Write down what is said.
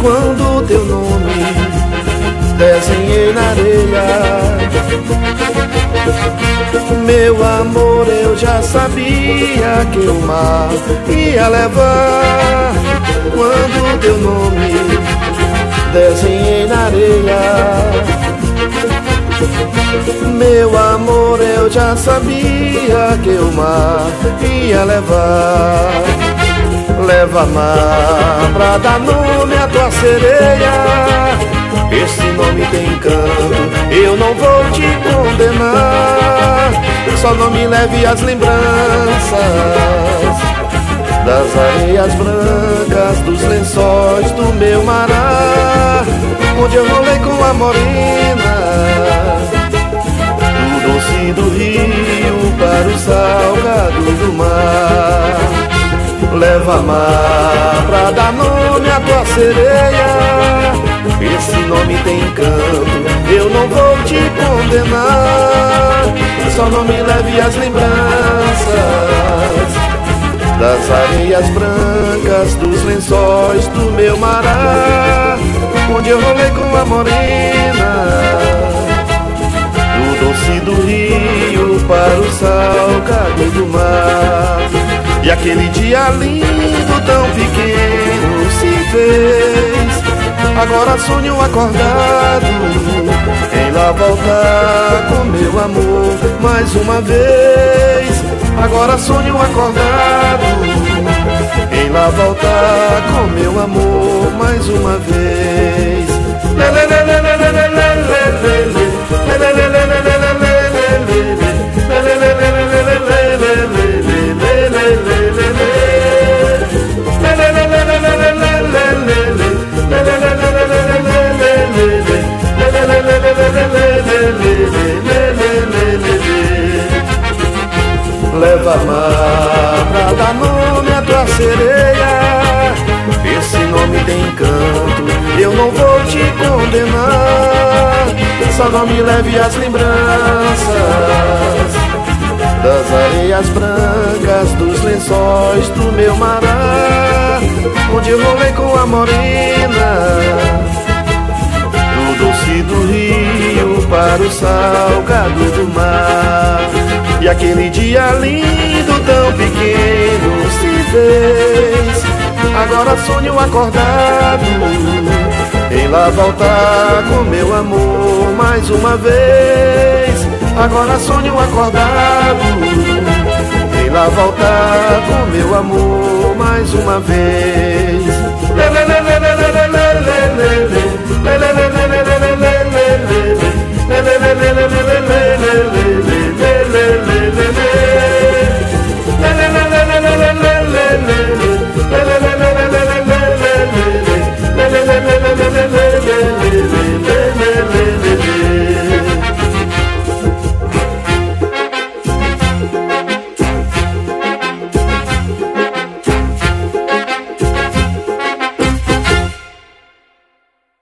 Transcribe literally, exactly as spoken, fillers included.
quando teu nome desenhei na areia. Meu amor, eu já sabia que o mar ia levar quando teu nome desenhei na areia. Meu amor, eu já sabia que o mar ia levar. Leva mar pra dar nome à tua sereia. Esse nome tem encanto, eu não vou te condenar. Só não me leve as lembranças das areias brancas, dos lençóis do meu mará, onde eu rolei com a morena, do doce do rio para o salgado do mar. Leva mar pra dar nome à tua sereia. Esse nome tem encanto, eu não vou te condenar. Só não me leve as lembranças das areias brancas, dos lençóis do meu mará, onde eu rolei com a morena, do doce do rio para o salgado do mar. E aquele dia lindo, tão pequeno se fez, agora sonho acordado em lá voltar com meu amor mais uma vez. Agora sonho acordado em lá voltar com meu amor mais uma vez. Leva mar pra dar nome à tua sereia. Esse nome tem encanto, eu não vou te condenar. Só não me leve as lembranças das areias brancas, dos lençóis do meu mará, onde eu rolei com a morena, do doce do rio para o salgado do mar. E aquele dia lindo, tão pequeno se fez, agora sonho acordado em lá voltar com meu amor mais uma vez. Agora sonho acordado em lá voltar com meu amor mais uma vez. Lê, lê, lê, lê, lê, lê, lê, lê, lê, lê, lê, lê.